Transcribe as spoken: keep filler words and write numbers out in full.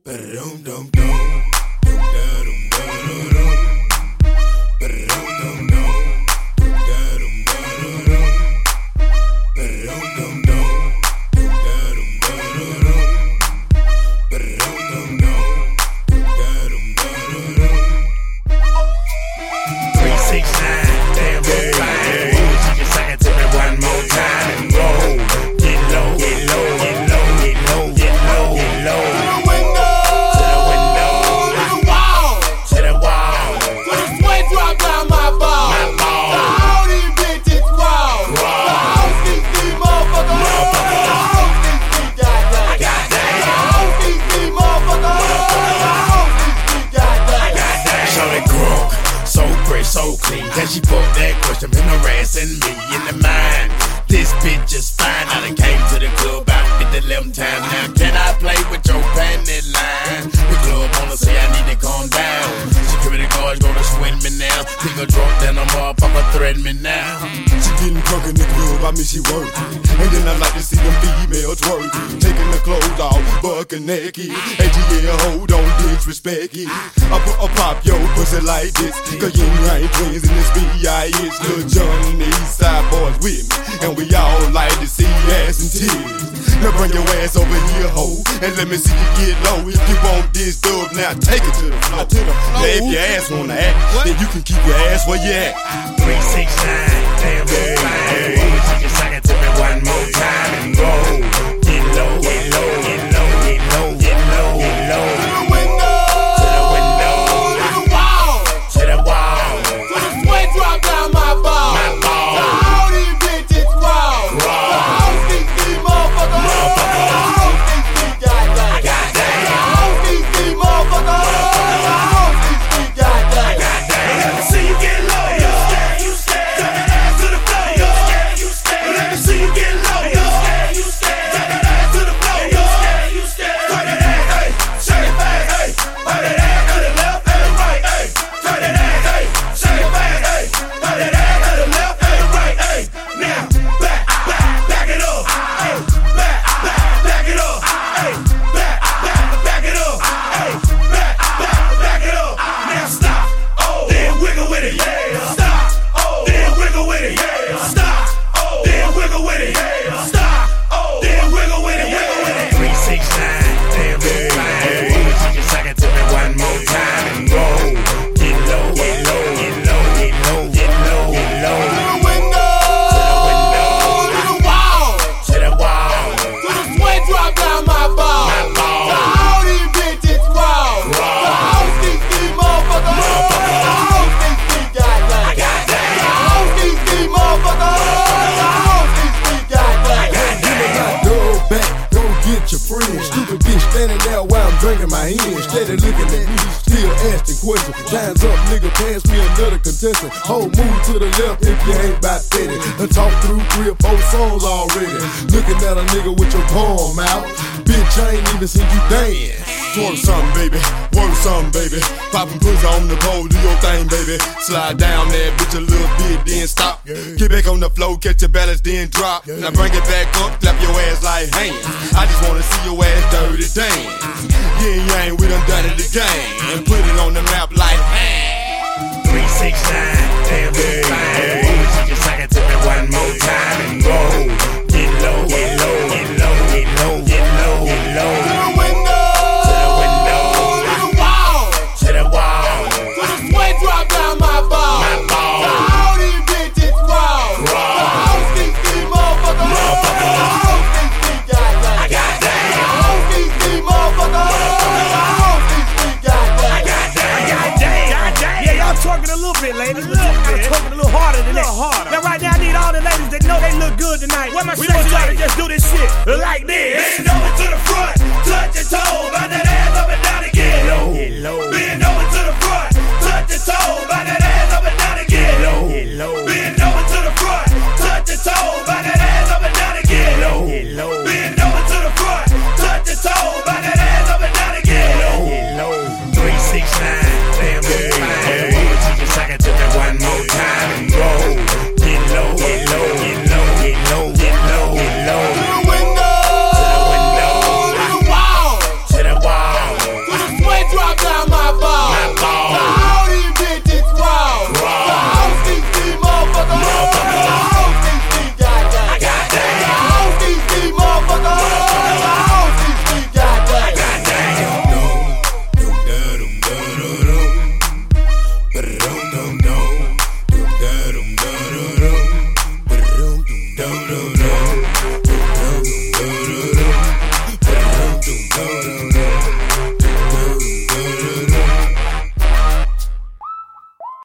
Then she put that question, been harassing me in the mind. This bitch is fine. I done came to the club about fifty eleven times. Now can I play with your panty line? The club wanna say I need to calm down. Security guards gonna swing me now. Think a drunk, then a motherfucker threaten me now. She getting drunk in the club, I mean she working. And then I like to see them females twerking. Taking the clothes off, bucking naked. And yeah, hold on, disrespect it. I put a pop your pussy like this. Cause you ain't twins in this B I H. Lil Jon and the East Side boys with me. And we all like to see ass and tears. Now bring your ass over here, ho, and let me see you get low. If you want this dub, now take it to the floor. To the floor. Now if your ass wanna act, what? Then you can keep your ass where you at. Three, six, nine, damn, hey, hey, hey. She can suck it to me one more time and go. Get low, get low, get low, get low, get low, get low. To the window, to the window, to the wall, to the wall, to the sweat drop down my ball. My ball. To all these bitches raw. To all these these motherfuckers. Motherfuckers. To all these these goddamn. Goddamn. To all these these motherfuckers. To all these these goddamn. Goddamn. Let me see you get low. You scared, you scared. Turn that ass to the floor. You scared, you scared. Let me see you get low. You scared, you scared. Turn that ass to the floor. You scared, you scared. Turn that ass, hey, shake it fast, hey. Turn that ass to the left and the right, hey. Turn that ass, hey, shake it fast, hey. Turn that ass to the left and the right, hey. Now back, back, back it up, hey. Back, back, back it up, hey. Back, back, back it up, hey. Back, back, back it up. Now stop, oh, then wiggle with it, yeah. Stop, oh, then wiggle with it, yeah. Stop, oh, then wiggle with it, yeah. Stop, oh, then wiggle with it, wiggle with it. Three, six, nine, damn, hey, hey. She can suck it to me one more time and go. Get low, get low, get low, get low, get low, get low. To the window, to the wall, To the wall, to the sweat drop down my ball. my ball. To all these bitches raw. To all these these motherfuckers. To all these these goddamn. Goddamn. To all these these motherfuckers. To all these these goddamn. Dub back, go get your friend. Stupid bitch standing there while I'm drinking my hand. Steady looking at me, still asking questions. Time's up, nigga, pass me another contestant. Whole move to the left if you ain't about thirty. Done talk through three or four songs already. Looking at a nigga with your palm out. Bitch, I ain't even seen you dance. Twerk something, baby. Work something, baby. Poppin' pussy on the pole, do your thing, baby. Slide down that bitch a little bit, then stop. Get back on the floor, catch your balance, then drop. Now bring it back up, clap your ass like hands. I just wanna see your ass dirty dance. Yeah, yang, we done done it again. And put it on the map like, man. Three, six, nine, damn, hey, hey. She can suck it to me one more time and go. Get low, get low, get low, get low, get low, get low. To the window, To the window, to the wall, to the wall, to the sweat drop down my ball. my ball. To all these bitches raw. To all these these motherfuckers. To all these these goddamn. Goddamn. To all these these motherfuckers. To all these these goddamn. Goddamn. Yeah, y'all twerking a little bit, ladies. Y'all twerking a little harder than that. Now right now I need all the ladies that know they look good tonight. Where my we want y'all to just do this shit like this.